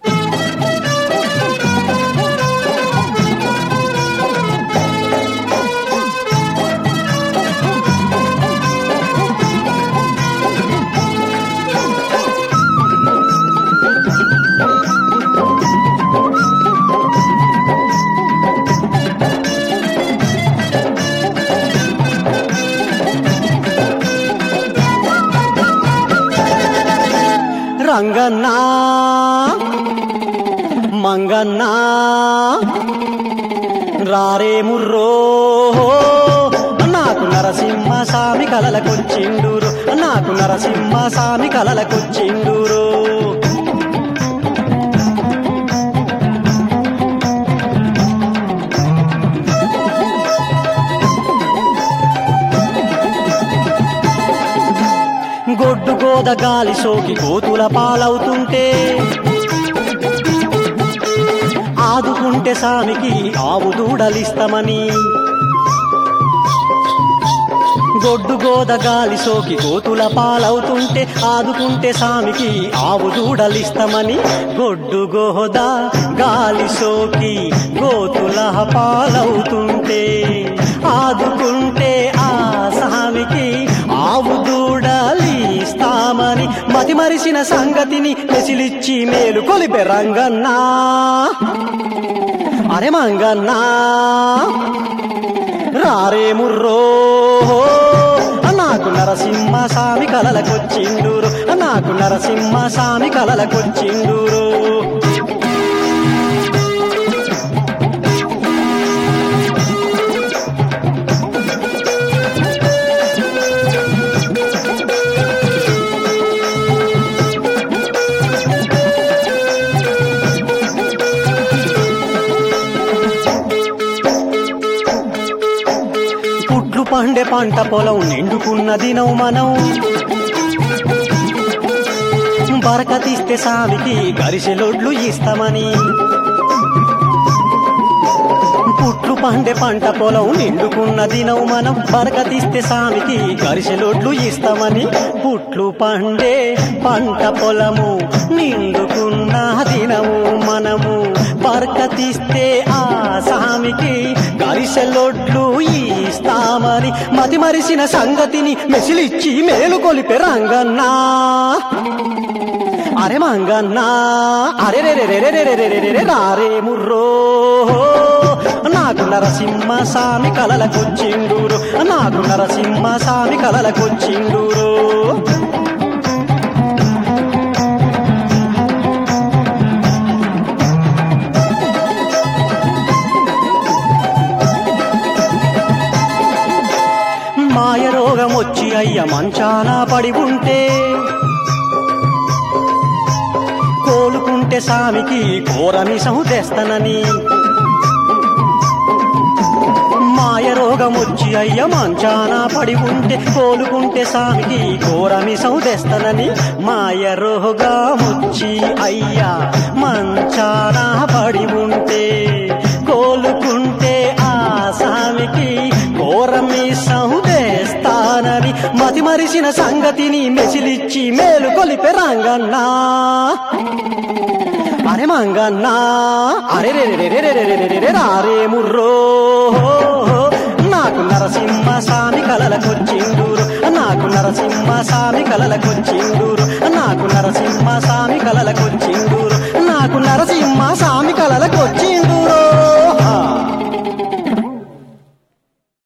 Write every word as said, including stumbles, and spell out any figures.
రంగన్నా మంగన్నా రారే ముర్రో నాకు నరసింహ స్వామి కలలకొచ్చిండూరు నాకు నరసింహ స్వామి కలలకొచ్చిండూరు గొడ్డు గోద గాలి సోకి కోతుల పాలవుతుంటే ఆదుకుంటే సామికి ఆవు దూడలిస్తామని గొడ్డు గోద గాలి సోకి కోతుల పాలవుతుంటే ఆదుకుంటే సామికి ఆవు దూడలిస్తామని గొడ్డు గోద గాలి సోకి కోతుల పాలవుతుంటే ఆదుకుంటే ఆ సామికి ఆవు దూడలిస్తామని మతి మరిసిన సంగతిని మెసిలిచ్చి మేలు కొలిపే రంగన్నా అరే మంగన్నా రారే ముర్రో నాకు నరసింహ స్వామి కలలకొచ్చిండూరు నాకు నరసింహ స్వామి కలలకొచ్చిండూరు పండే పంట పొలం నిండుకున్న దినం మనం బరకతిస్తే సామికి గరిసెలొడ్లు ఇస్తామని పుట్లు పండే పంట పొలం నిండుకున్న దినం మనం బరకతిస్తే సామికి గరిసెలొడ్లు ఇస్తామని పుట్లు పండే పంట పొలము నిండుకున్న దినము మనము బరకతిస్తే ఆ సామికి గరిసెలొడ్లు ఇస్తామని మతి మరిసిన సంగతిని మెసిలిచ్చి మేలు కొలిపే రంగన్నా అరే మంగన్నా అరే రే రే రే రే రే రే రారే ముర్రో నాకు నరసింహ స్వామి కలలకొచ్చిండూరు నాకు నరసింహ స్వామి కలలకొచ్చిండూరు మాయ రోగం వచ్చి అయ్య మంచాన పడి ఉంటే కోలుకుంటే సామికి ఘోరమిసం తెస్తానని మాయ రోగం వచ్చి అయ్య మంచాన పడి ఉంటే కోలుకుంటే సామికి ఘోరమిసం తెస్తానని మాయ రోగమొచ్చి అయ్యా మంచాన పడి ఉంటే కోలుకుంటే ఆ సామికి ఘోరమిసం తెస్తానని మతి మరిసిన సంగతిని మెసిలిచ్చి మేలు కొలిపే రంగన్నా అరే మంగన్నా అరే రే రే రే రే రే రే రే రారే ముర్రో నాకు నరసింహ స్వామి కలలకొచ్చిండూరు నాకు నరసింహ స్వామి కలలకొచ్చిండూరు నాకు నరసింహ స్వామి కలలకొచ్చిండూరు